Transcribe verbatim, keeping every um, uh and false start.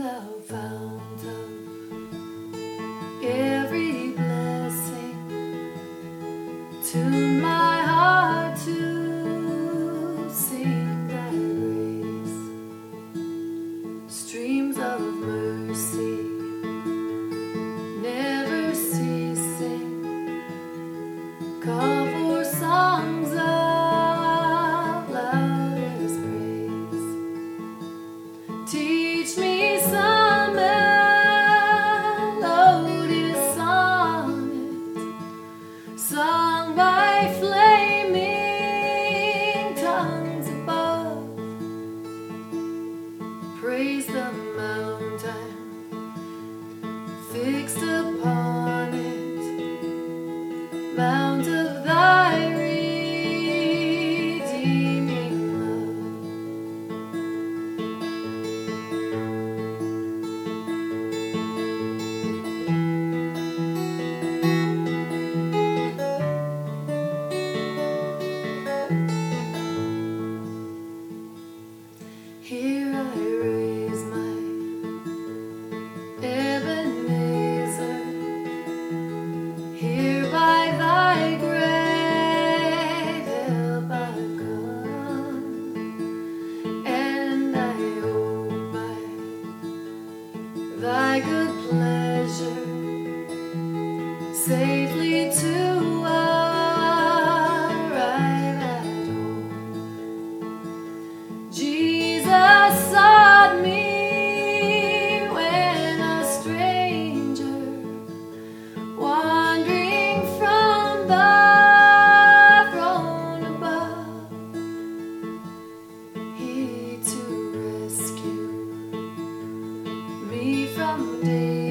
the fount of every blessing, tune my heart to sing thy grace. Streams of mercy never ceasing, call for songs of loudest praise. Teach me some melodious sonnet sung by flaming tongues above. Praise the mountain fixed upon it, mount of thy redeeming love. Here I raise my Ebenezer, here by thy great help I've come, and I hope by thy good pleasure safely to arrive at home. Jesus sought me when a stranger, wandering from the throne above. He to rescue me from danger